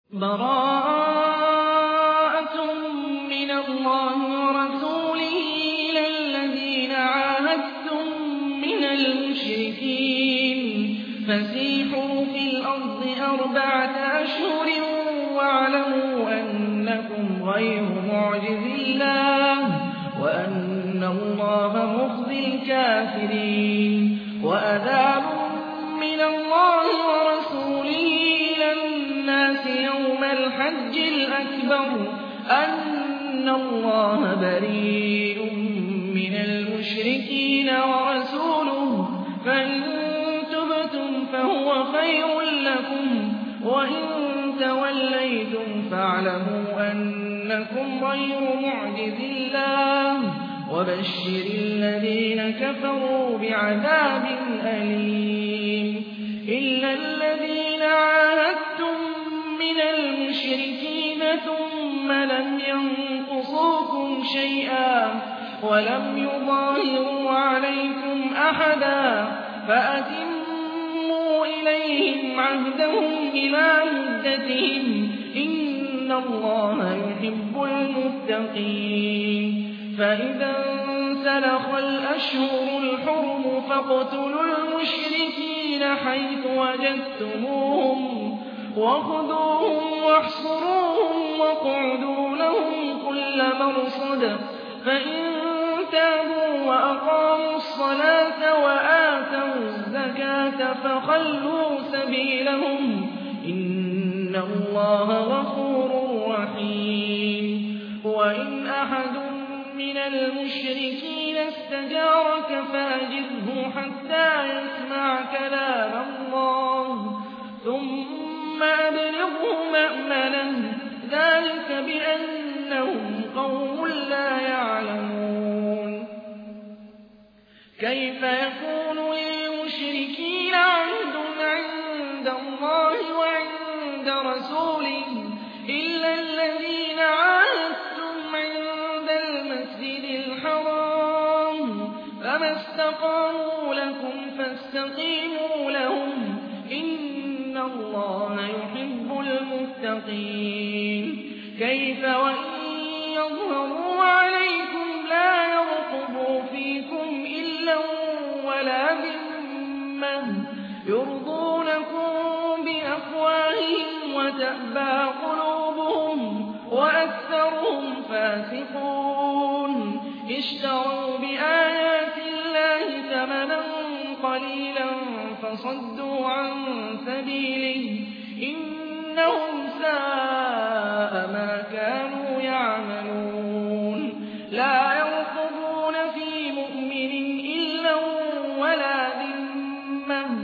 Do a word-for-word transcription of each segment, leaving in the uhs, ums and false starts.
بَرَاءَةٌ مِّنَ اللَّهِ وَرَسُولِهِ إِلَى الَّذِينَ عَاهَدتُّم مِّنَ الْمُشْرِكِينَ فَسِيحُوا فِي الْأَرْضِ أَرْبَعَةَ أَشْهُرٍ وَاعْلَمُوا أَنَّكُمْ غَيْرُ مُعْجِزِي اللَّهِ وَأَنَّ اللَّهَ مُخْزِي الْكَافِرِينَ وَأَذَانٌ مِّنَ اللَّهِ وَرَسُولِهِ إِلَى النَّاسِ يَوْمَ الْحَجِّ الْأَكْبَرِ أَنَّ اللَّهَ بَرِيءٌ مِّنَ الْمُشْرِكِينَ وَرَسُولُهُ فَإِن تُبْتُمْ فَهُوَ خَيْرٌ لَّكُمْ وَإِن تَوَلَّيْتُمْ فَاعْلَمُوا أَنَّكُمْ غَيْرُ مُعْجِزِي اللَّهِ وَبَشِّرِ الَّذِينَ كَفَرُوا بِعَذَابٍ أَلِيمٍ إِلَّا الَّذِينَ عَاهَدتُّم مِّنَ الْمُشْرِكِينَ ثُمَّ لَمْ يَنقُصُوكُمْ شَيْئًا وَلَمْ يُظَاهِرُوا عَلَيْكُمْ أَحَدًا فَأَتِمُّوا إِلَيْهِمْ عَهْدَهُمْ إِلَىٰ مُدَّتِهِمْ ۚ إِنَّ اللَّهَ يُحِبُّ الْمُتَّقِينَ فَإِذَا انسَلَخَ الْأَشْهُرُ الْحُرُمُ فَاقْتُلُوا الْمُشْرِكِينَ حَيْثُ وَجَدتُّمُوهُمْ وَخُذُوهُمْ وَاحْصُرُوهُمْ وَاقْعُدُوا لَهُمْ كُلَّ مَرْصَدٍ فَإِن تَابُوا وَأَقَامُوا الصَّلَاةَ وَآتَوُا الزَّكَاةَ فَخَلُّوا سَبِيلَهُمْ ۚ إِنَّ اللَّهَ غَفُورٌ رَّحِيمٌ وَإِنْ أَحَدٌ مِّنَ الْمُشْرِكِينَ اسْتَجَارَكَ فَأَجِرْهُ حَتَّىٰ يَسْمَعَ كَلَامَ اللَّهِ ثُمَّ أَبْلِغْهُ مَأْمَنَهُ ۚ ذَٰلِكَ بِأَنَّهُمْ قَوْمٌ لَّا يَعْلَمُونَ كَيْفَ يَكُونُ لِلْمُشْرِكِينَ عَهْدٌ عِندَ اللَّهِ وَعِندَ رَسُولِهِ إِلَّا الَّذِينَ عَاهَدتُّمْ عِندَ الْمَسْجِدِ الْحَرَامِ ۖ فَمَا اسْتَقَامُوا لَكُمْ فَاسْتَقِيمُوا لَهُمْ ۚ إِنَّ اللَّهَ يُحِبُّ الْمُتَّقِينَ كَيْفَ وَإِن يَظْهَرُوا عَلَيْكُمْ لَا يَرْقُبُوا فِيكُمْ إِلًّا وَلَا ذِمَّةً يُرْضُونَكُم بِأَفْوَاهِهِمْ وَتَأْبَىٰ قُلُوبُهُمْ وَأَكْثَرُهُمْ فَاسِقُونَ اشْتَرَوْا بِآيَاتِ اللَّهِ ثَمَنًا قَلِيلًا فَصَدُّوا عَن سَبِيلِهِ ۚ إِنَّهُمْ سَاءَ مَا كَانُوا يَعْمَلُونَ لَا يَرْقُبُونَ فِي مُؤْمِنٍ إِلًّا وَلَا ذِمَّةً ۚ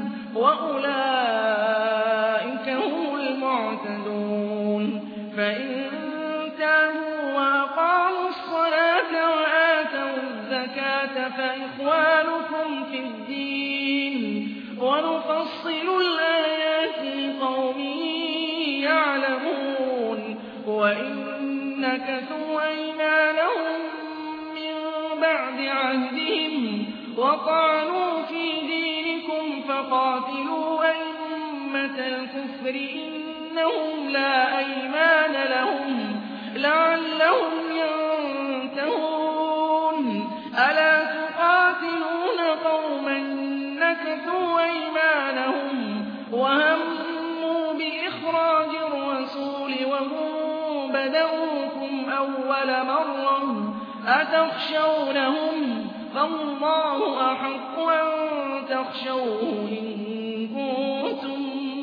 وَأُولَٰئِكَ هُمُ الْمُعْتَدُونَ فَإِن تَابُوا وَأَقَامُوا الصَّلَاةَ وَآتَوُا الزَّكَاةَ فَإِخْوَانُكُمْ فِي الدِّينِ وَنُفَصِّلُ الْآيَاتِ لِقَوْمٍ يَعْلَمُونَ وَإِن نَّكَثُوا أَيْمَانَهُم مِّن بَعْدِ عَهْدِهِمْ وَطَعَنُوا فِي دِينِكُمْ فَقَاتِلُوا أَئِمَّةَ الْكُفْرِ إِنَّهُمْ لَا أَيْمَانَ لَهُمْ لَعَلَّهُمْ يَنتَهُونَ أَلَا تُقَاتِلُونَ قَوْمًا نَّكَثُوا أَيْمَانَهُمْ وَهَمُّوا بِإِخْرَاجِ الرَّسُولِ وَهُم بَدَءُوكُمْ أَوَّلَ مَرَّةٍ أَتَخْشَوْنَهُمْ ۚ فَاللَّهُ أَحَقُّ أَن تَخْشَوْهُ إِن كُنتُم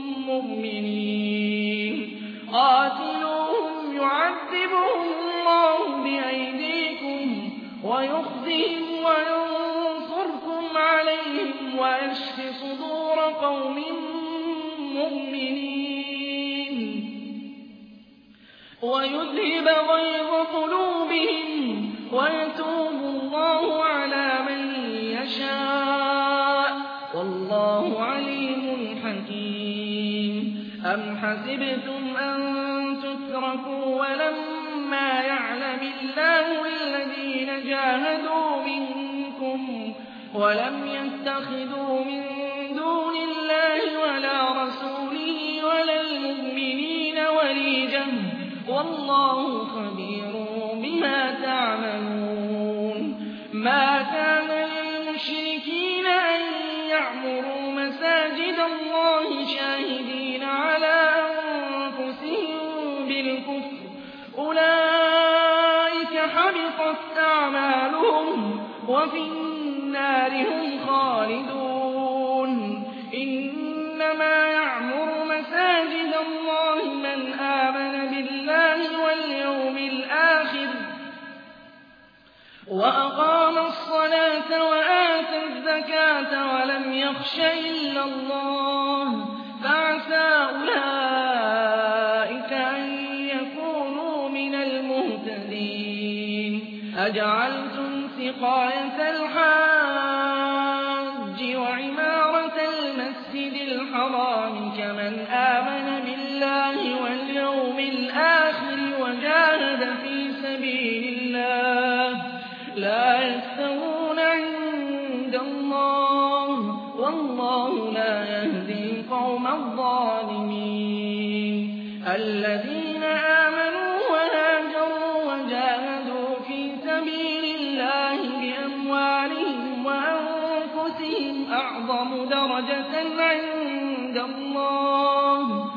مُّؤْمِنِينَ قَاتِلُوهُمْ يُعَذِّبْهُمُ اللَّهُ بِأَيْدِيكُمْ وَيُخْزِهِمْ وَيَنصُرْكُمْ عَلَيْهِمْ وَيَشْفِ صُدُورَ قَوْمٍ مُّؤْمِنِينَ وَيُذْهِبَ غَيْظَ قُلُوبِهِمْ وَيَتُوبُ اللَّهُ عَلَىٰ مَن يَشَاءُ ۗ وَاللَّهُ عَلِيمٌ حَكِيمٌ أَمْ حَسِبْتُمْ أَن تُتْرَكُوا وَلَمَّا يَعْلَمِ اللَّهُ الَّذِينَ جَاهَدُوا مِنكُمْ وَلَمْ يَتَّخِذُوا مِن دُونِ اللَّهِ وَلَا رَسُولِهِ وَلَا الْمُؤْمِنِينَ وَلِيًّا والله خبير بما تعملون ما كان للمشركين أن يعمروا مساجد الله شاهدين على أنفسهم بالكفر أولئك حبطت أعمالهم وفي النار هم خالدون إنما يعمر مساجد الله من آمن بالله واليوم الآخر وأقام الصلاة وآتى الزكاة ولم يخش إلا الله فعسى أولئك أن يكونوا من المهتدين أجعلتم سقاية الحاج وعمارة المسجد الحرام كمن آمن بالله واليوم الآخر وجاهد في سبيل الله لا يستوون عند الله والله لا يهدي القوم الظالمين الذين آمنوا وهاجروا وجاهدوا في سبيل الله بأموالهم وأنفسهم أعظم درجة عند الله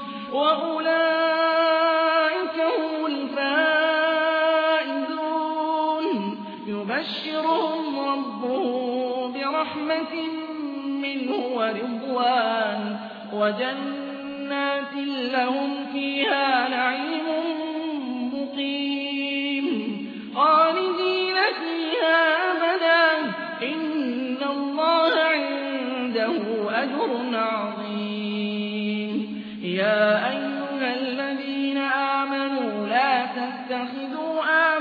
وأولئك هم الفائزون يبشرهم ربهم برحمة منه ورضوان وجنات لهم فيها نعيم مقيم خالدين فيها أبدا إن الله عنده أجر عظيم يا أيها الذين آمنوا لا تتخذوا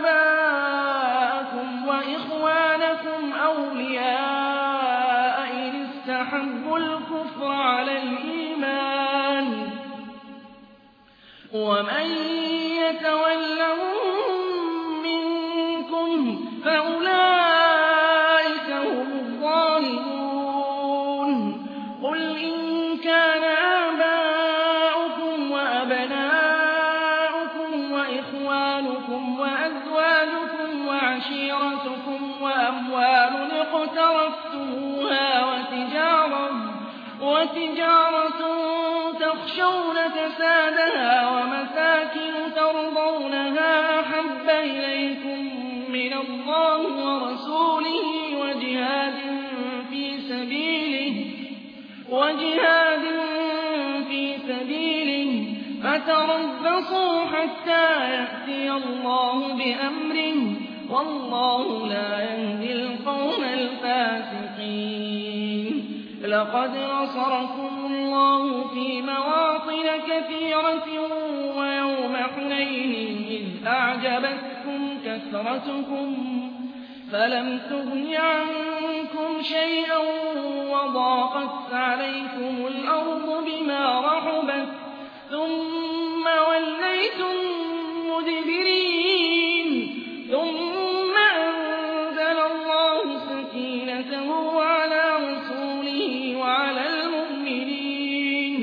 آباءكم وإخوانكم أولياء إن استحبوا الكفر على الإيمان ومن يتولهم منكم فأولئك هم الظالمون قل إن كان آباؤكم وأبناؤكم وإخوانكم وأزواجكم وعشيرتكم وأموال اقترفتموها وتجارة, وتجارة تخشون كسادها ومساكن ترضونها أحب إليكم من الله ورسوله وجهاد في سبيله وجهاد في سبيله فتربصوا حتى يأتي الله بأمره والله لا يهدي القوم الفاسقين لقد نصركم الله في مواطن كثيرة ويوم حنين إذ أعجبتكم كثرتكم فلم تغن عنكم شيئا وضاقت عليكم الأرض بما رحبت ثم وليتم مدبرين ثم أنزل الله سكينته على رسوله وعلى المؤمنين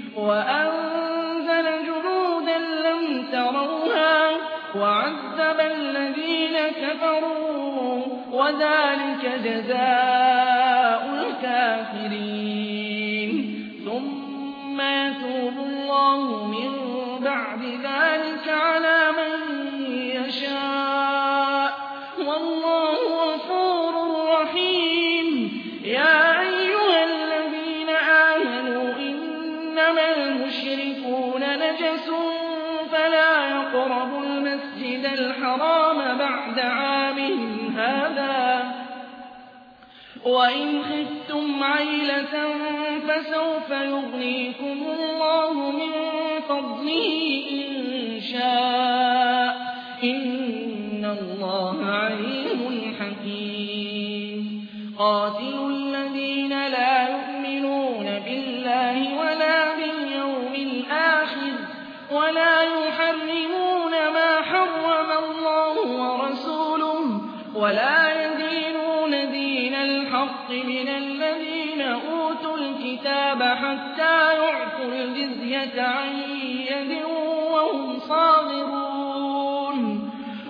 وأنزل جنودا لم تروها وعذب الذين كفروا وذلك جزاء الكافرين ثم يتوب الله من بعد ذلك على من يشاء والله غفور رحيم يا أيها الذين آمنوا إنما المشركون نجس فلا يقربوا المسجد الحرام بعد عامهم هذا وإن خفتم عيلة فسوف يغنيكم الله من فضله إن شاء إن الله عليم حكيم قاتلوا الذين لا يؤمنون بالله ولا باليوم الآخر ولا يحرمون ما حرم الله ورسوله ولا يدينون دين الحق من الذين أوتوا الكتاب حتى يعطوا الجزية عن يد وهم صاغرون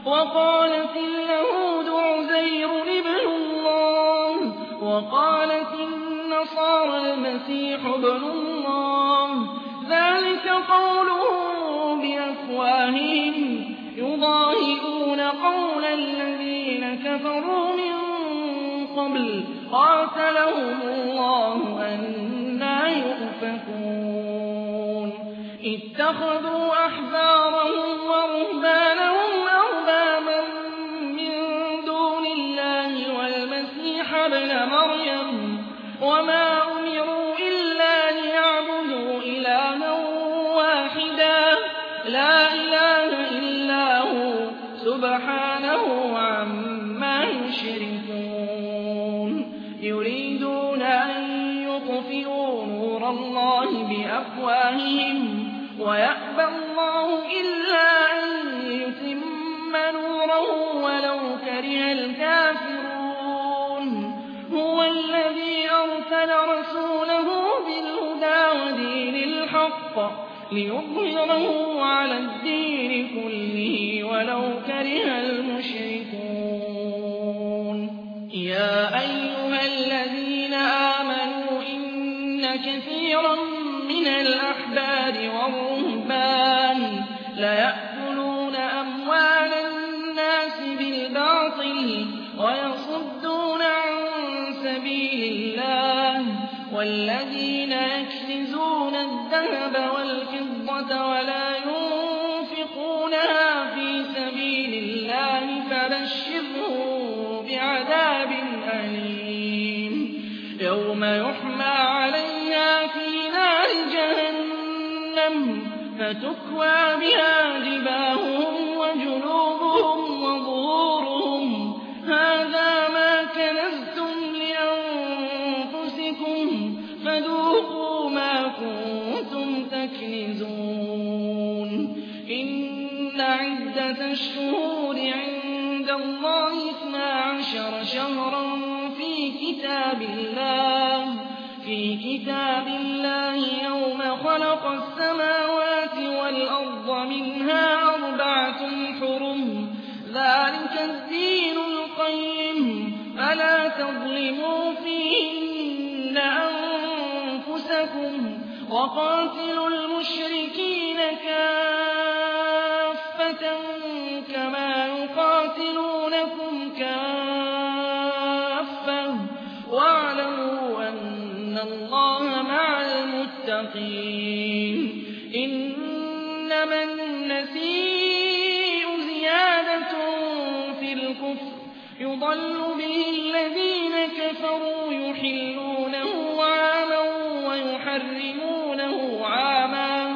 وقالت اليهود عزير ابن الله وقالت النصارى المسيح ابن الله ذلك قولهم بأفواههم يضاهئون قول الذين كفروا من قبل قاتلهم الله أنى يؤفكون اتخذوا أحبارهم ورهبانهم أربابا من دون الله والمسيح ابن مريم وما أمروا إلا ليعبدوا إلها واحدا لا إله إلا هو سبحانه عما يشركون يريدون أن يطفئوا نور الله بأفواههم ويأبى الله إلا أن يتم نوره ولو كره الكافرون هو الذي أرسل رسوله بالهدى ودين الحق ليظهره على الدين كله ولو كره المشركون يا أيها الذين آمنوا إن كثيرا من الأحبار والرهبان ليأكلون أموال الناس بالباطل ويصدون عن سبيل الله والذين يكنزون الذهب والفضة ولا ينفقونها في سبيل الله فبشرهم بعذاب أليم يوم يحمى عليها في نار جهنم فتكوى بها جباههم وجنوبهم وظهورهم هذا ما كنزتم لأنفسكم فذوقوا ما كنتم تكنزون إن عدة الشهور عند الله اثنا عشر شهرا في كتاب الله في كتاب الله يوم خلق السماوات والأرض منها أربعة حرم ذلك الدين القيم فلا تظلموا فيهن أنفسكم وقاتلوا المشركين كافة كما يقاتلونكم كافة واعلموا أن الله مع المتقين إنما النسيء زيادة في الكفر يضل به الذين كفروا يحلونه عاما ويحرمونه عاما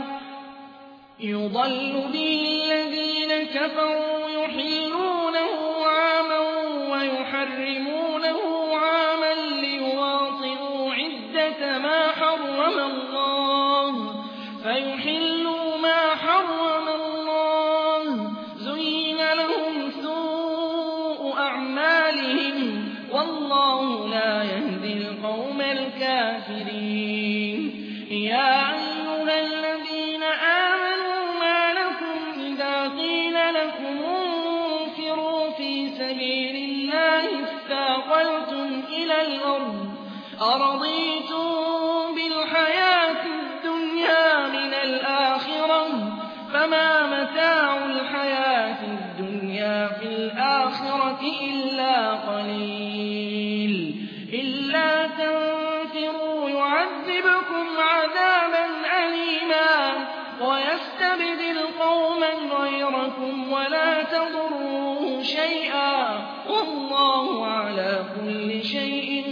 يضل به الذين كفروا يحلونه عاما ويحرمونه عاما ليواطئوا عدة ما حرم الله فيحلوا ما حرم الله زين لهم سوء أعمالهم والله لا يهدي القوم الكافرين يا أيها الذين آمنوا ما لكم إذا قيل لكم انفروا في سبيل الله اثاقلتم إلى الأرض أرضيتم بالحياة الدنيا من الآخرة فما متاع الحياة الدنيا في الآخرة إلا قليل إلا تنفروا يعذبكم عذابا أليما ويستبدل قوما غيركم ولا تضروه شيئا والله على كل شيء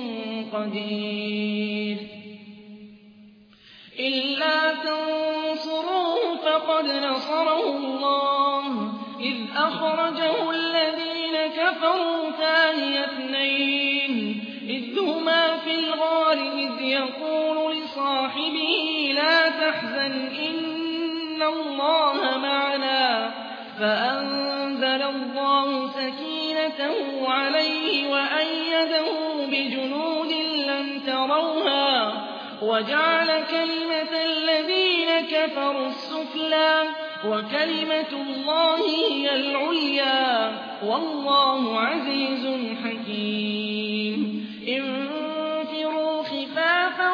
قدير إلا تنصروه فقد نصره الله إذ أخرجه الذين كفروا ثاني اثنين إذ هما في الغار إذ يقول لصاحبه لا تحزن إن الله معنا فأنزل الله سكينته عليه وأيده بجنود لم تروها وجعل كلمة الذين كفروا السفلى وكلمة الله هي العليا والله عزيز حكيم انفروا خفافا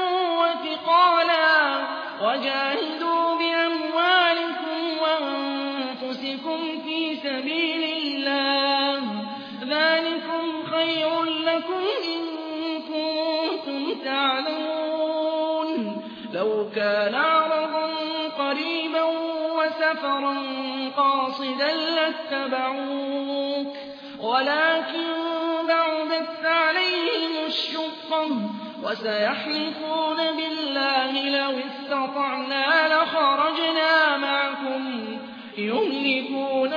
وثقالا وجاهدوا بأموالكم وأنفسكم في سبيل الله ذلكم خير لكم إن كنتم تعلمون لو كان عرضا قريبا وسفرا قاصدا لاتبعوك ولكن بعدت عليهم الشقة وسيحلفون بالله لو استطعنا لخرجنا معكم يهلكون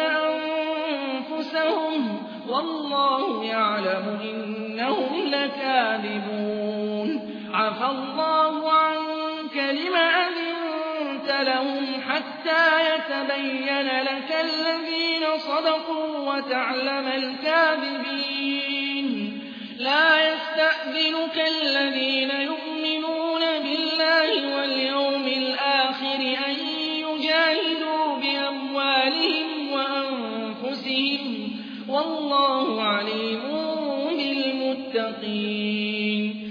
أنفسهم والله يعلم إنهم لكاذبون عفى الله عنك لم أذنت لهم حتى يتبين لك الذين صدقوا وتعلم الكاذبين لا يستأذنك الذين يؤمنون بالله واليوم الآخر أن يجاهدوا بأموالهم وأنفسهم والله عليم بالمتقين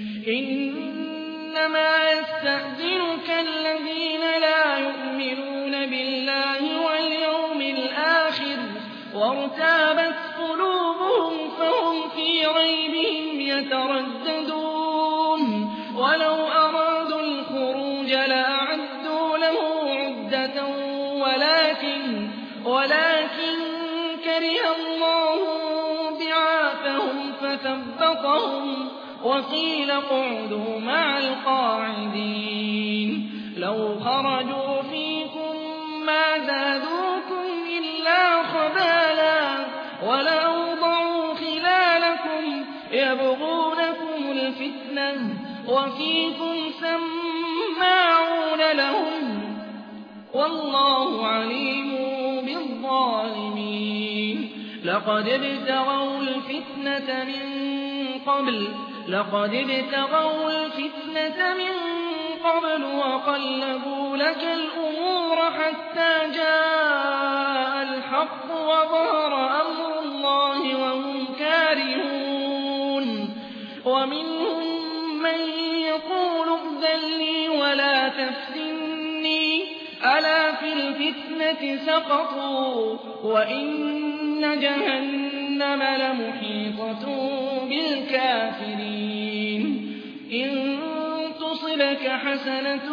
إنما يستأذنك الذين لا يؤمنون بالله واليوم الآخر وارتابت قلوبهم فهم في ريبهم يترددون ولو أرادوا الخروج لأعدوا له عدة ولكن ولكن كره الله بعاثهم فثبطهم وقيل اقعدوا مع القاعدين لو خرجوا فيكم ما زادوكم إلا خبالا ولأوضعوا خلالكم يبغونكم الفتنة وفيكم سماعون لهم والله عليم بالظالمين لقد ابتغوا الفتنة من قبل لقد ابتغوا الفتنة من قبل وقلبوا لك الأمور حتى جاء الحق وظهر أمر الله وهم كارهون ومنهم من يقول ائذن لي ولا تفتني ألا في الفتنة سقطوا وإن جهنم لمحيطة بالكافرين إن تصبك حسنة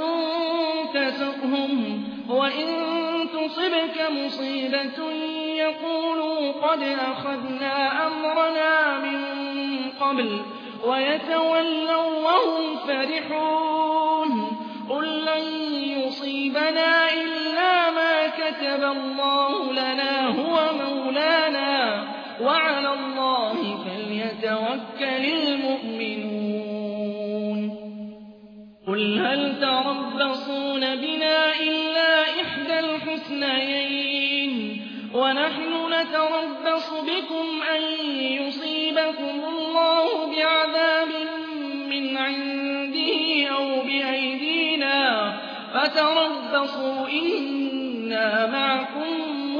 تسؤهم وإن تصبك مصيبة يقولوا قد أخذنا أمرنا من قبل ويتولوا وهم فرحون قل لن يصيبنا إلا ما كتب الله لنا هو مولانا وعلى الله فليتوكل المؤمنون قل هل تربصون بنا إلا إحدى الحسنيين ونحن نتربص بكم أن يصيبكم الله بعذاب من عنده أو بأيدينا فتربصوا إنا معكم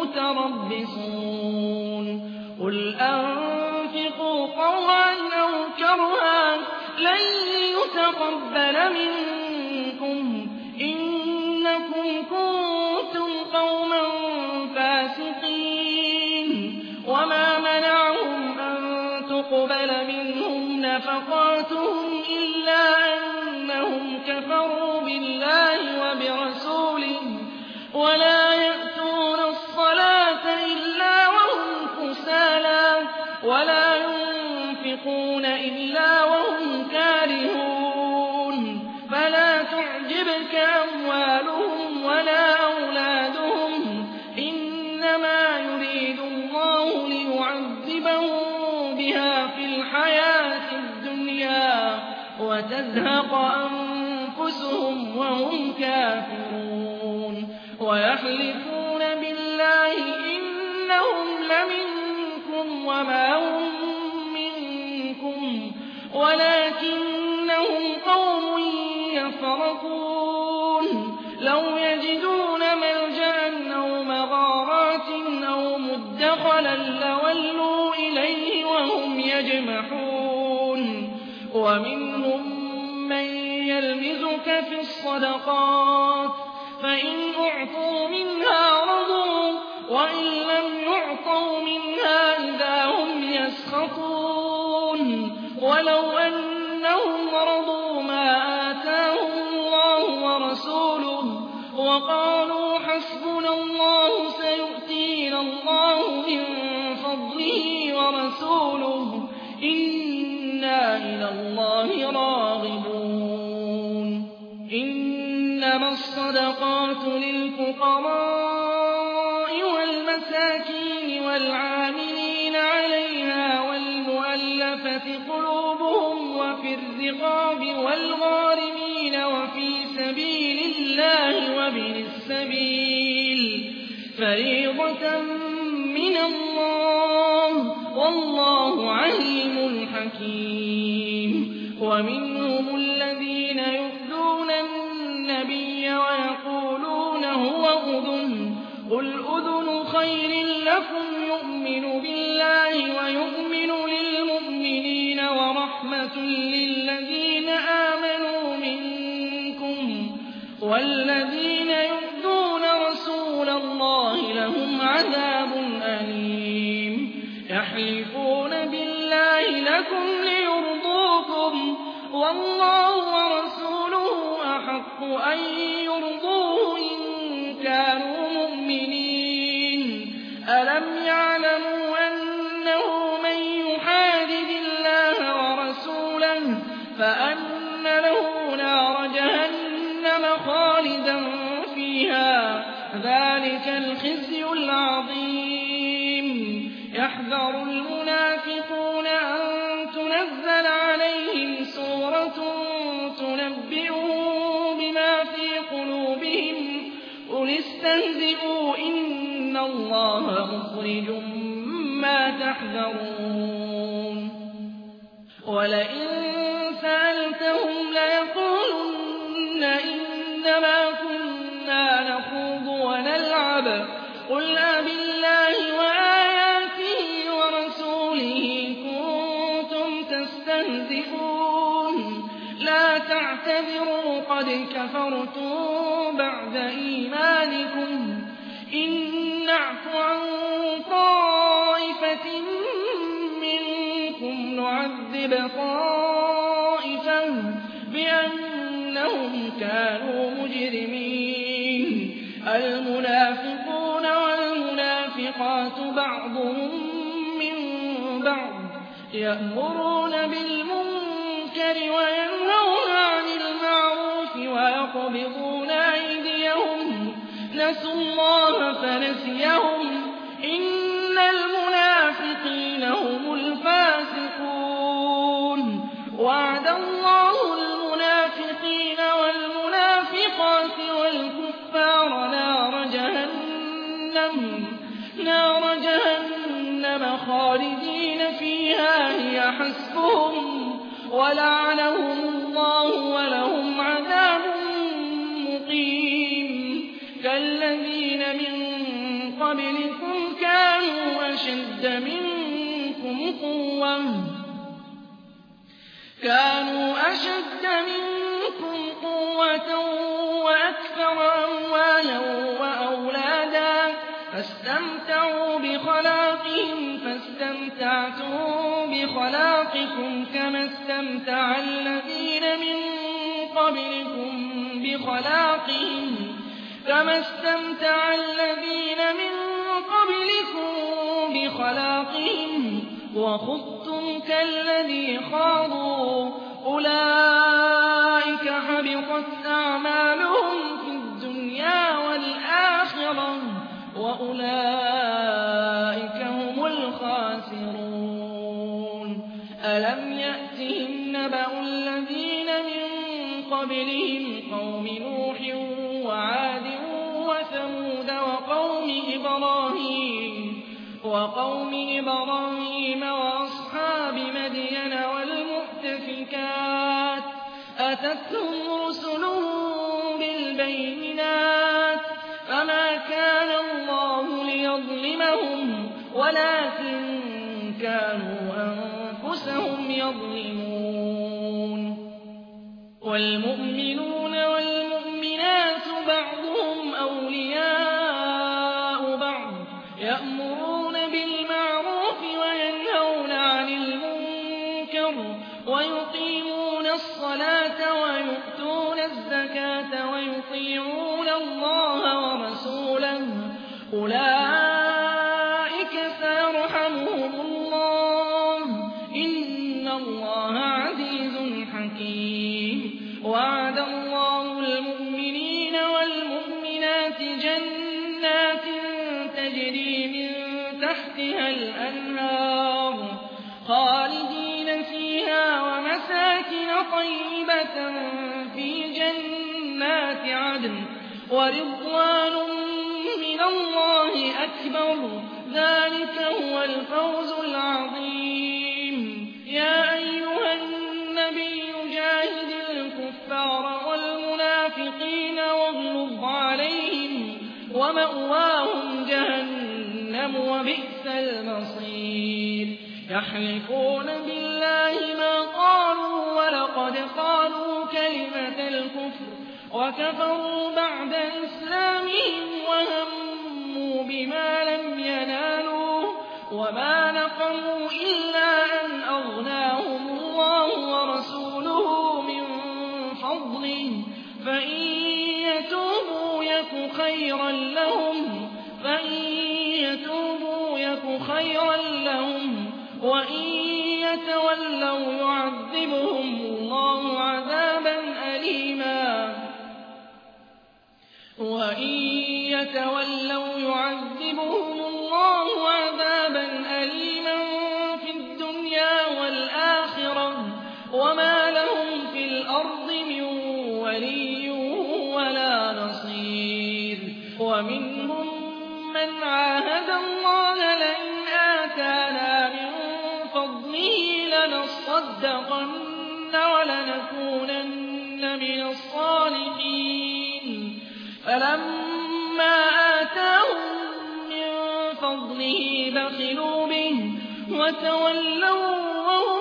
متربصون قل أنفقوا طوعا أو كرها لن يتقبل منكم إنكم كنتم قوما فاسقين وما منعهم أن تقبل منهم نفقاتهم إلا أنهم كفروا بالله وبرسوله ولا يأتون الصلاة إلا وهم كسالى ولا ينفقون إلا وهم كارهون فلا تعجبك أموالهم ولا أولادهم إنما يريد الله ليعذبهم بها في الحياة الدنيا وتزهق أنفسهم وهم كافرون ويحلفون بالله إنهم لمنكم وما هم منكم ولكنهم قوم يفرقون لو يجدون ملجأ أو دَخَلًا لَّوَلُّوا إِلَيْهِ وَهُمْ يَجْمَحُونَ وَمِنْهُم مَّن يَلْمِزُكَ فِي الصَّدَقَاتِ فَإِنْ أُعْطُوا مِنْهَا رَضُوا وَإِن لَّمْ يُعْطَوْا مِنْهَا إِذَا هُمْ يَسْخَطُونَ وَلَوْ أَنَّهُمْ رَضُوا مَا آتَاهُمُ اللَّهُ وَرَسُولُهُ وَقَالُوا حَسْبُنَا اللَّهُ سَيُؤْتِينَا اللَّهُ مِن فَضْلِهِ وَرَسُولُهُ إِنَّا إِلَى اللَّهِ رَاغِبُونَ إِنَّمَا الصَّدَقَاتُ لِلْفُقَرَاءِ وَالْمَسَاكِينِ وَالْعَامِلِينَ عَلَيْهَا وَالْمُؤَلَّفَةِ قُلُوبُهُمْ وَفِي الرِّقَابِ وَالْغَارِمِينَ وَفِي سَبِيلِ اللَّهِ وَابْنِ السَّبِيلِ فَرِيضَةً مِّنَ اللَّهِ ۗ وَاللَّهُ عَلِيمٌ حَكِيمٌ وَمِنْهُمُ الَّذِينَ يُؤْذُونَ النَّبِيَّ وَيَقُولُونَ هُوَ أُذُنٌ ۚ قُلْ أُذُنُ خَيْرٍ لَّكُمْ يُؤْمِنُ بِاللَّهِ وَيُؤْمِنُ لِلْمُؤْمِنِينَ وَرَحْمَةٌ لِّلَّذِينَ آمَنُوا مِنكُمْ ۚ وَالَّذِينَ يُؤْذُونَ رَسُولَ اللَّهِ لَهُمْ عَذَابٌ أَلِيمٌ يَحْلِفُونَ بِاللَّهِ لَكُمْ لِيُرْضُوكُمْ ۗ وَاللَّهُ وَرَسُولُهُ أَحَقُّ أَن يُرْضُوهُ إِن كَانُوا مُؤْمِنِينَ أَلَمْ يَعْلَمُوا أَنَّهُ مَن يُحَادِدِ اللَّهَ وَرَسُولَهُ فَأَنَّ لَهُ نَارَ جَهَنَّمَ خَالِدًا فِيهَا ۚ ذَٰلِكَ الْخِزْيُ الْعَظِيمُ يَحْذَرُ الْمُنَافِقُونَ أَن تُنَزَّلَ عَلَيْهِمْ سُورَةٌ تُنَبِّئُهُم بِمَا فِي قُلُوبِهِمْ ۚ قُلِ اسْتَهْزِئُوا إِنَّ اللَّهَ مُخْرِجٌ مَّا تَحْذَرُونَ وَلَئِن سَأَلْتَهُمْ لَيَقُولُنَّ إِنَّمَا كُنَّا نَخُوضُ وَنَلْعَبُ ۚ قُلْ أَبِاللَّهِ وَآيَاتِهِ وَرَسُولِهِ كُنتُمْ تَسْتَهْزِئُونَ لَا تَعْتَذِرُوا قَدْ كَفَرْتُم بَعْدَ إِيمَانِكُمْ إِن نَّعْفُ عَن طَائِفَةٍ مِّنكُمْ نُعَذِّبْ طَائِفَةً بِأَنَّهُمْ كَانُوا مُجْرِمِينَ الْمُنَافِقُونَ وَالْمُنَافِقَاتُ بَعْضُهُم مِّن بَعْضٍ يَأْمُرُونَ بِالْمُنكَرِ وَيَنْهَوْنَ عَنِ الْمَعْرُوفِ وَيَقْبِضُونَ أَيْدِيَهُمْ نَسُوا اللَّهَ فَنَسِيَهُمْ إِنَّ الْمُنَافِقِينَ هُمُ الْفَاسِقُونَ وَعَدَ اللَّهُ الْمُنَافِقِينَ وَالْمُنَافِقَاتِ وَالْكُفَّارَ نَارَ جَهَنَّمَ نَارَ جَهَنَّمَ خَالِدِينَ فِيهَا هِيَ حَسْبُهُمْ وَلَعَنَهُمُ اللَّهُ وَلَهُمْ عَذَابٌ مُّقِيمٌ كَالَّذِينَ مِن قَبْلِكُمْ كَانُوا أَشَدَّ مِنكُمْ قُوَّةً كَانُوا أَشَدَّ مِنكُمْ قُوَّةً وَأَكْثَرَ أَمْوَالًا وَأَوْلَادًا فَاسْتَمْتَعُوا بِخَلَاقِهِمْ فَاسْتَمْتَعْتُم بِخَلَاقِكُمْ كَمَا اسْتَمْتَعَ الَّذِينَ مِن قَبْلِكُم بِخَلَاقِهِمْ كَمَا اسْتَمْتَعَ الَّذِينَ مِن قَبْلِكُم بِخَلَاقِهِمْ وَخُضْتُمْ كَالَّذِي خَاضُوا أُولَٰئِكَ حَبِطَتْ أَعْمَالُهُمْ فِي الدُّنْيَا وَالْآخِرَةِ وَأُولَٰئِكَ هُمُ الْخَاسِرُونَ أَلَمْ يَأْتِهِمْ نَبَأُ الَّذِينَ مِن قَبْلِهِمْ قَوْمِ نُوحٍ وَعَادٍ وَثَمُودَ وَقَوْمِ إِبْرَاهِيمَ وَقَوْمِ إِبْرَاهِيمَ وَأَصْحَابِ مَدْيَنَ وَالْمُؤْتَفِكَاتِ أَتَتْهُمْ رُسُلُهُم بِالْبَيِّنَاتِ فَمَا كَانَ اللَّهُ لِيَظْلِمَهُمْ ولكن كانوا أنفسهم يظلمون والمؤمنون والمؤمنات بعضهم أولياء بعض يأمرون بالمعروف وينهون عن المنكر ويقيمون الصلاة ويؤتون الزكاة ويطيعون الله ورسوله أولئك سيرحمهم الله إن الله عزيز حكيم وعد الله المؤمنين والمؤمنات جنات تجري من تحتها الأنهار خالدين فيها ومساكن طيبة في جنات عدن ورضوان من الله أكبر ذلك هو الفوز العظيم يا أيها النبي جاهد الكفار والمنافقين واغلظ عليهم ومأواهم جهنم وبئس المصير يحلفون بالله ما قالوا ولقد قالوا كلمة الكفر وكفروا بعد إسلامهم وهموا بما لم ينالوا وما نقموا إلا أن أغناهم الله ورسوله من فضله فإن يتوبوا يك خيرا لهم فإن يتوبوا يك خيرا لهم وإن يتولوا يعذبهم الله عذابا أليما وإن يتولوا يعذبهم الله عذابا أليما في الدنيا والآخرة وما لهم في الأرض من ولي ولا نصير ومنهم من عاهد الله لئن آتانا من فضله لنصدقن ولنكونن من الصالحين فلما آتاهم من فضله بخلوا به وتولوا وهم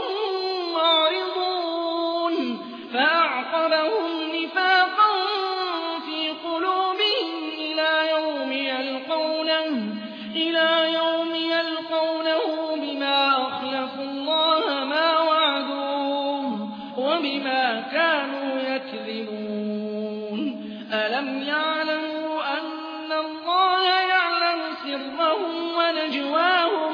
معرضون فأعقبهم نفاقا في قلوبهم إلى يوم يلقونه إلى يوم يلقونه بما أخلفوا الله ما وعدوه وبما كانوا يكذبون ألم يعلموا أن الله يعلم سرهم ونجواهم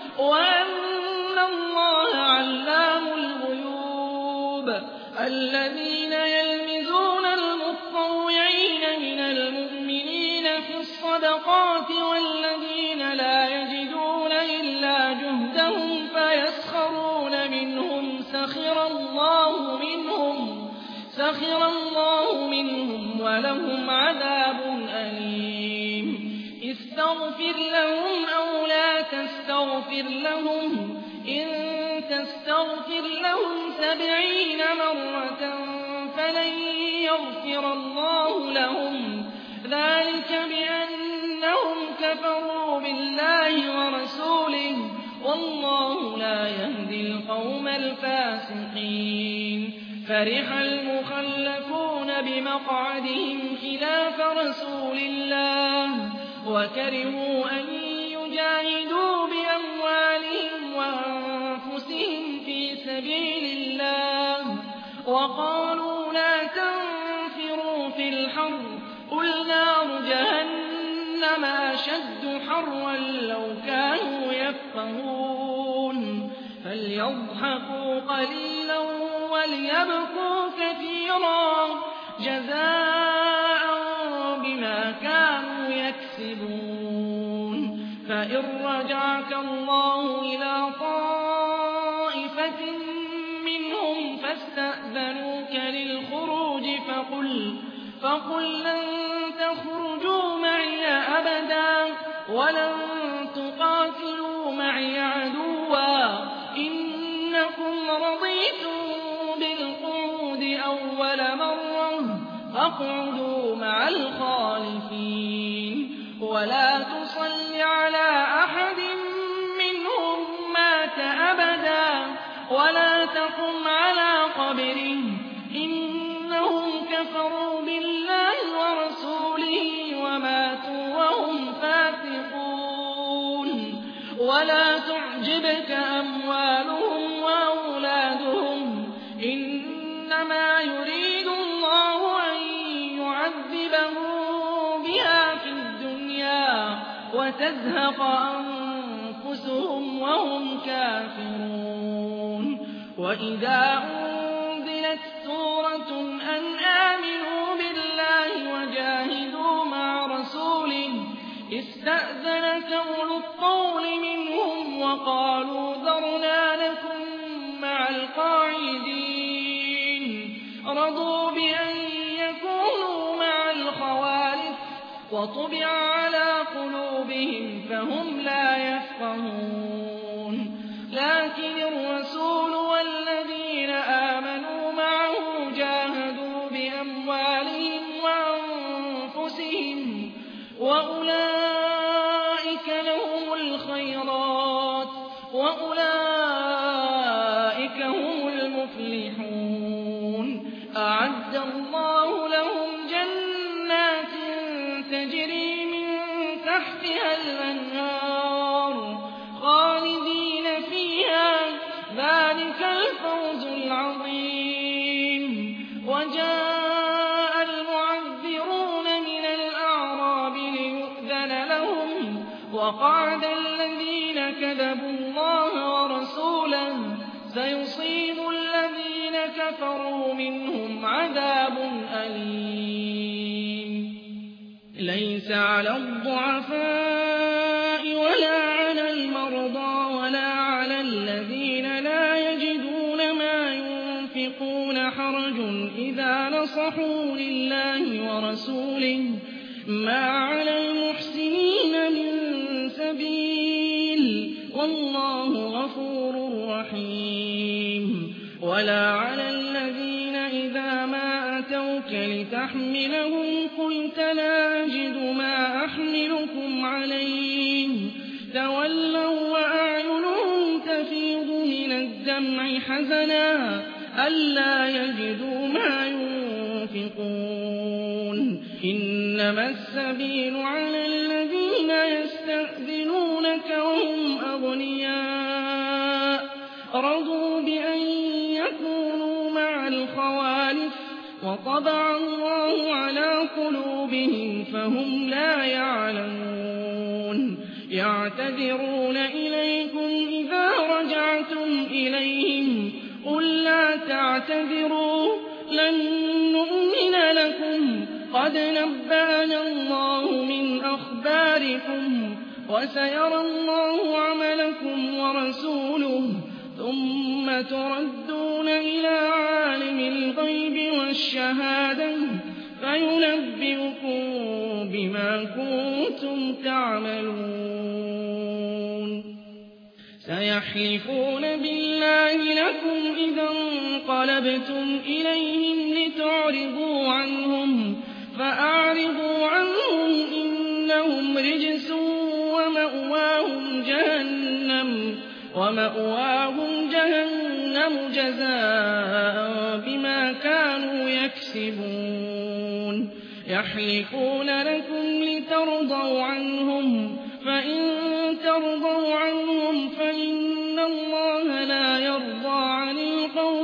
وأن الله علام الغيوب الذين يلمزون المتطوعين من المؤمنين في الصدقات والذين لا يجدون إلا جهدهم فيسخرون منهم سخر الله منهم سخر الله منهم ولهم عذاب أليم استغفر لهم أو لا تستغفر لهم إن تستغفر لهم سبعين مرة فلن يغفر الله لهم ذلك بأنهم كفروا بالله ورسوله والله لا يهدي القوم الفاسقين فرح المخلفون بمقعدهم خلاف رسول الله وكرهوا أن يجاهدوا بأموالهم وأنفسهم في سبيل الله وقالوا لا تنفروا في الحر قل نار جهنم أشد حرا لو كانوا يفقهون فليضحكوا قليلا وليبكوا كثيرا جزاء بما كانوا يكسبون فإن رجعك الله إلى طائفة منهم فاستأذنوك للخروج فقل, فقل لن تخرجوا معي أبدا ولن تقاتلوا معي عدوا إنكم رضيتم بالقعود أول مرة فاقعدوا مع الخالفين ولا تصل على أحد ولا تقم على قبره إنهم كفروا بالله ورسوله وماتوا وهم فاسقون ولا تعجبك أموالهم وأولادهم إنما يريد الله أن يعذبهم بها في الدنيا وتزهق أنفسهم وهم كافرون وإذا أنزلت سورة أن آمنوا بالله وجاهدوا مع رسوله استأذنك أولو الطول منهم وقالوا ذرنا لكم مع القاعدين رضوا بأن يكونوا مع الخوالف وطبع على قلوبهم فهم لا يفقهون لكن الرسول والذين آمنوا معه جاهدوا بأموالهم وأنفسهم وأولئك لهم الخيرات وأولئك هم المفلحون أعد الله لهم جنات تجري من تحتها الأنهار خالدين فيها ذلك الفوز العظيم وجاء المعذرون من الأعراب ليؤذن لهم وقعد الذين كذبوا الله ورسوله سيصيب الذين كفروا منهم عذاب أليم ليس على الضعفاء ولا على المرضى ولا على الذين لا يجدون ما ينفقون حرج إذا نصحوا لله ورسوله ما على المحسنين من سبيل والله غفور رحيم ولا على الذين إذا ما أتوك لتحملهم قلت لا أجد ما أحملكم عليه تولوا وأعينهم تفيض من الدمع حزنا ألا يجدوا ما ينفقون إنما السبيل على الذين يستأذنونك وهم أغنياء رضوا بأن يكونوا مع الخوالف وطبع الله على قلوبهم فهم لا يعلمون يعتذرون إليكم إذا رجعتم إليهم قل لا تعتذروا لن نؤمن لكم قد نبأنا الله من أخباركم وسيرى الله عملكم ورسوله ثم تردون إلى عالم الغيب والشهادة فينبئكم بما كنتم تعملون سيحلفون بالله لكم إذا انقلبتم إليهم لتعرضوا عنهم فأعرضوا عنهم إنهم رجس ومأواهم جهنم ومأواهم جهنم جزاء بما كانوا يكسبون يحلفون لكم لترضوا عنهم فإن ترضوا عنهم فإن الله لا يرضى عن القوم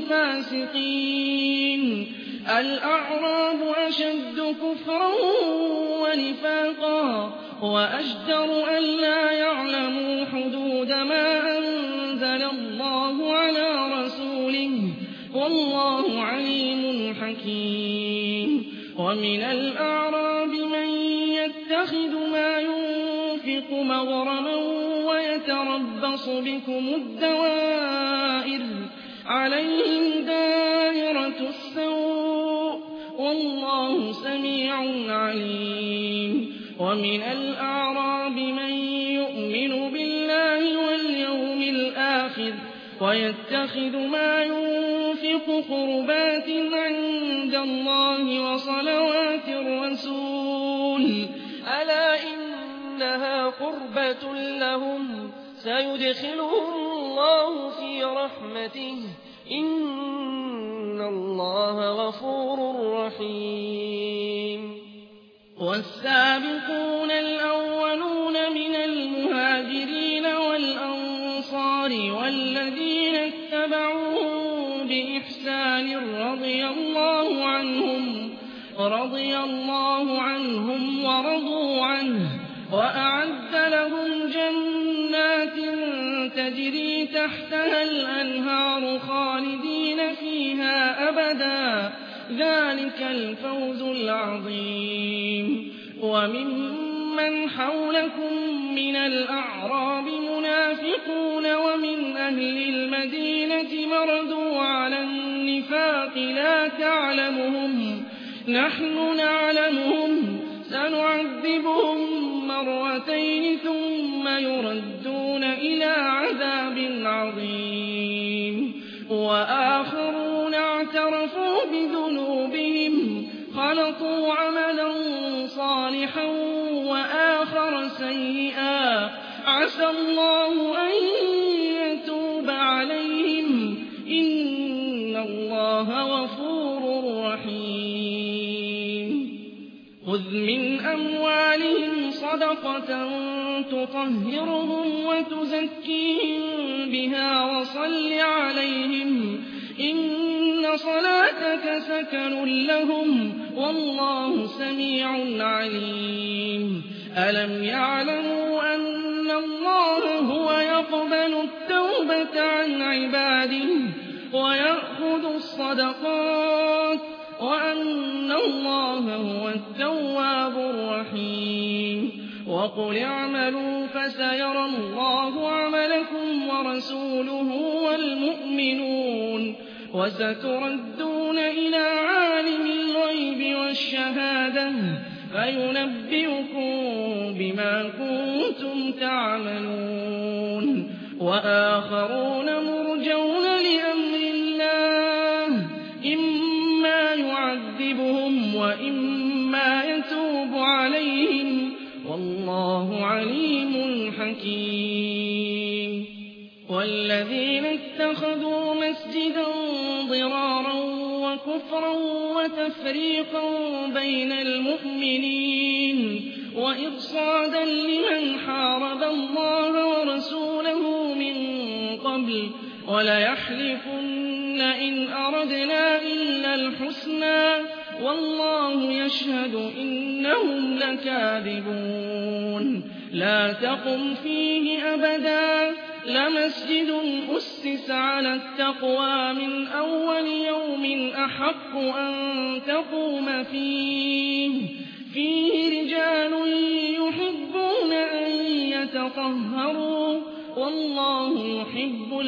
الفاسقين الأعراب أشد كفرا ونفاقا وأجدر ألا يعلموا حدود ما أنزل الله على رسوله والله عليم حكيم ومن الأعراب من يتخذ ما ينفق مغرما ويتربص بكم الدوائر عليهم دائرة السوء والله سميع عليم ومن الأعراب من يؤمن بالله واليوم الآخر ويتخذ ما ينفق قربات عند الله وصلوات الرسول ألا إنها قربة لهم سيدخلهم الله في رحمته إن الله غفور رحيم والسابقون الأولون من المهاجرين والأنصار والذين اتبعوهم بإحسان رضي الله عنهم رضي الله عنهم ورضوا عنه وأعد لهم جنات تجري تحتها الأنهار خالدين فيها أبدا ذلك الفوز العظيم وممن حولكم من الأعراب منافقون ومن أهل المدينة مردوا على النفاق لا تعلمهم نحن نعلمهم سنعذبهم مرتين ثم يردون إلى عذاب عظيم وآخرون اعترفوا بذنوبهم خلطوا عملا صالحا وآخر سيئا عسى الله أن يتوب عليهم إن الله غفور رحيم خذ من أموالهم صدقة تطهرهم وتزكيهم بها وصل عليهم إن صلاتك سكن لهم والله سميع عليم ألم يعلموا أن الله هو يقبل التوبة عن عباده ويأخذ الصدقات وأن الله هو التواب الرحيم وقل اعملوا فسيرى الله عملكم ورسوله والمؤمنون وستردون إلى عالم الغيب والشهادة فينبئكم بما كنتم تعملون وآخرون مرجون لأمر الله إما يعذبهم وإما يتوب عليهم والله عليم حكيم والذين اتخذوا مسجدا ضرارا وكفرا وتفريقا بين المؤمنين وإرصادا لمن حارب الله ورسوله من قبل وليحلفن إن أردنا إلا الحسنى والله يشهد إنهم لكاذبون لا تقم فيه أبدا لمسجد أسس على التقوى من أول يوم أحق أن تقوم فيه فيه رجال يحبون أن يتطهروا والله يحب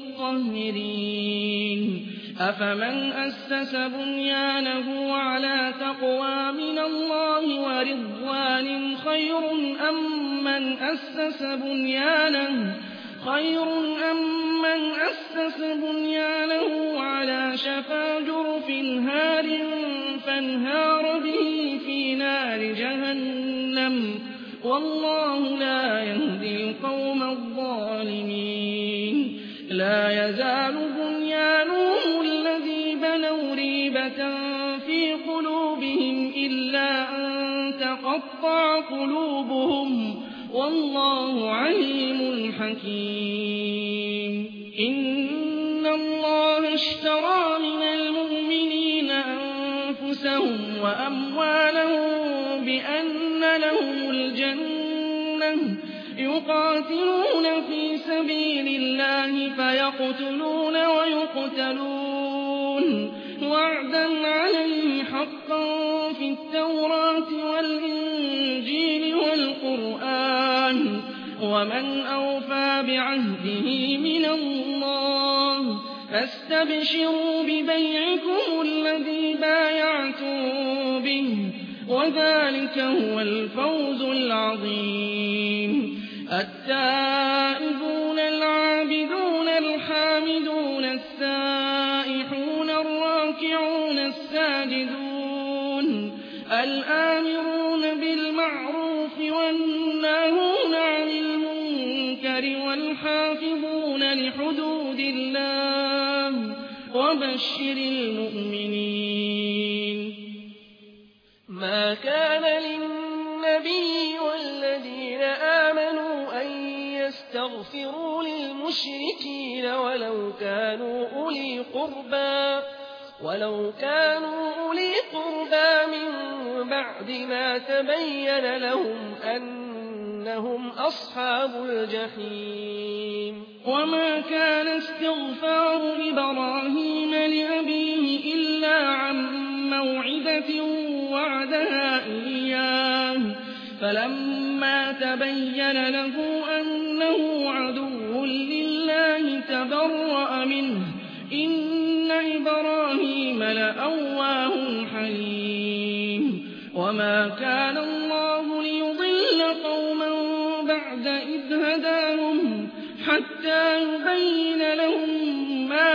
المطهرين أفمن أسس بنيانه على تقوى من الله ورضوان خير أم من أسس بنيانه خير أم من أسس بنيانه على شفا جرف هار فانهار به في نار جهنم والله لا يهدي القوم الظالمين لا يزال بنيانهم الذي بنوا ريبة في قلوبهم إلا أن تقطع قلوبهم والله عليم حكيم إن الله اشترى من المؤمنين أنفسهم وأموالهم بأن لهم الجنة يقاتلون في سبيل الله فيقتلون ويقتلون وعدا عليه حقا في التوراة والإنجيل والقرآن ومن أوفى بعهده من الله فاستبشروا ببيعكم الذي بايعتم به وذلك هو الفوز العظيم التائبون العابدون الحامدون السائحون الراكعون الساجدون الآمرون بالمعروف والناهون عن المنكر والحافظون لحدود وبشر المؤمنين. ما كان للنبي والذين آمنوا أن يستغفروا للمشركين ولو كانوا أولي قربى ولو كانوا أولي قربى من بعد ما تبين لهم أنهم أصحاب الجحيم. وما كان استغفار إبراهيم لأبيه إلا عن موعدة وعدها إياه فلما تبين له أنه عدو لله تبرأ منه إن إبراهيم لأواه حليم. وما كان الله ليضل قوما بعد إذ هداهم حتى يبين لهم ما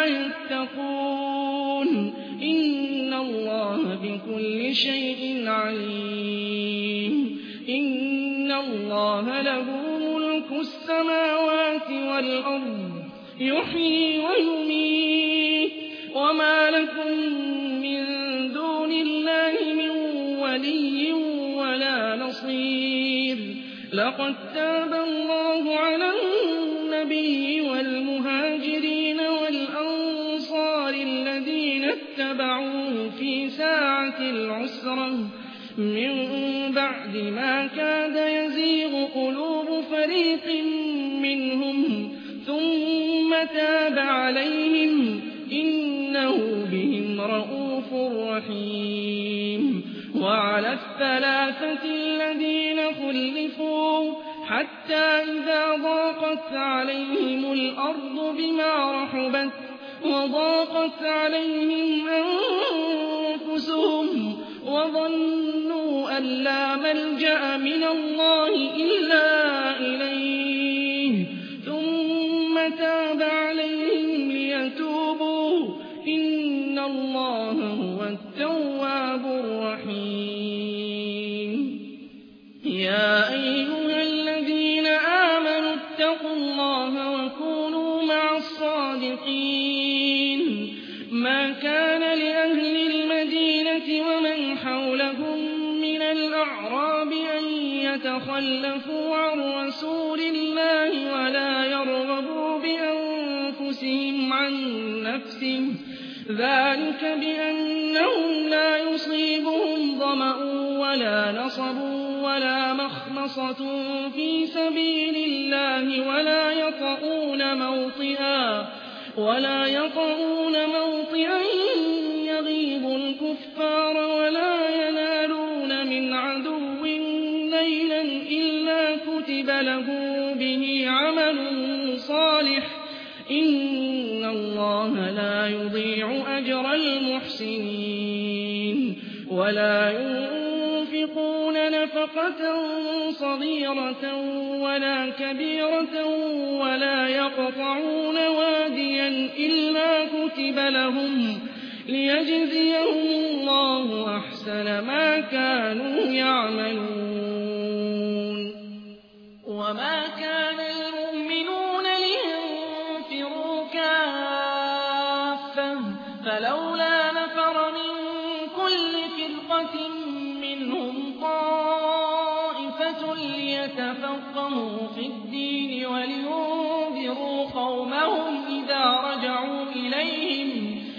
يتقون إن الله بكل شيء عليم. إن الله له ملك السماوات والأرض يحيي ويميت وما لكم من دون الله من ولي ولا نصير. لقد تاب الله على النبي والمهاجرين والأنصار الذين اتبعوه في ساعة العسرة من بعد ما كاد يزيغ قلوب فريق منهم ثم تاب عليهم إنه بهم رءوف رحيم. وعلى الثلاثة الذين خلفوا حتى إذا ضاقت عليهم الأرض بما رحبت وضاقت عليهم أنفسهم وظنوا أن لا ملجأ من الله إلا إليه ثم تاب عليهم ليتوبوا إن الله هو التواب الرحيم. يا أيها الذين آمنوا اتقوا الله وكونوا مع الصادقين. ما كان لأهل المدينة ومن حولهم من الأعراب أن يتخلفوا عن رسول الله ولا يرغبوا بأنفسهم عن نفسه ذلك بأنهم لا يصيبهم ظمأ ولا نصب ولا مخمصة في سبيل الله ولا يطؤون موطئا ولا يطؤون موطئا يغيظ الكفار ولا ينالون من عدو نيلا إلا كتب له به عمل صالح إن الله لا يضيع أجر المحسنين. ولا ينفقون نفقة صغيرة ولا كبيرة ولا يقطعون واديا إلا كتب لهم ليجزيهم الله أحسن ما كانوا يعملون. وما كان المؤمنون لينفروا كافة فلولا نفر من كل فرقة منهم طائفة ليتفقهوا في الدين ولينذروا قومهم إذا رجعوا إليهم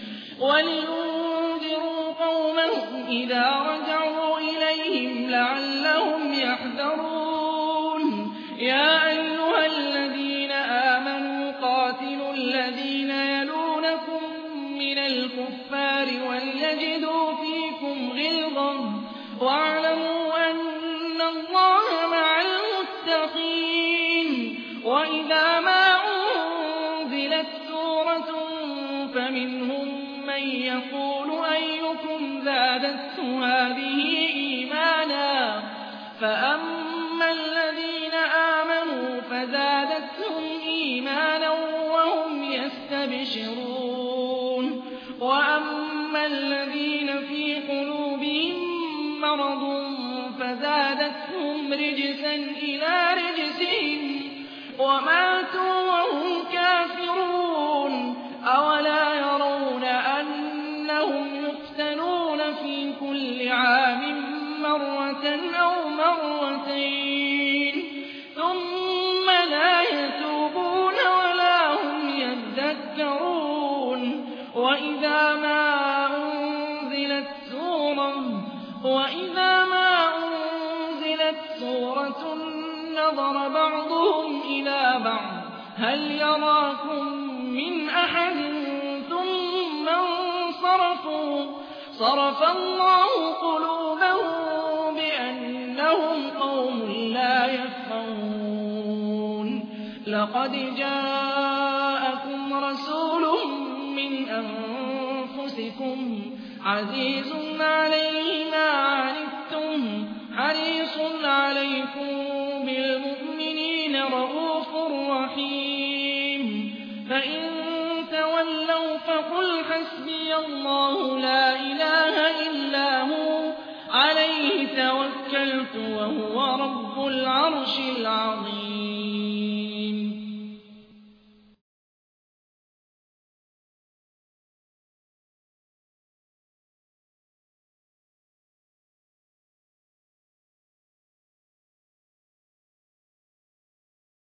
ولينذروا قومهم إذا رجعوا إليهم لعلهم يحذرون. يا أيها الذين آمنوا قاتلوا الذين يلونكم من الكفار وليجدوا فيكم غلظة واعلموا أن الله مع المتقين. وإذا ما أنزلت سورة فمنهم من يقول أيكم زادته هذه إيمانا فأما الذين آمنوا فزادتهم إيمانا وهم يستبشرون وأما الذين في قلوبهم مرض فزادتهم رجسا إلى رجسهم وماتوا وهم كافرون. أولا يرون نظر بعضهم إلى بعض هل يراكم من أحد ثم انصرفوا صرف الله قلوبهم بأنهم قوم لا يفقهون لقد جاءكم رسول من أنفسكم عزيز عليه ما عنتم حريص عليكم بالمؤمنين رءوف رحيم فإن تولوا فقل حسبي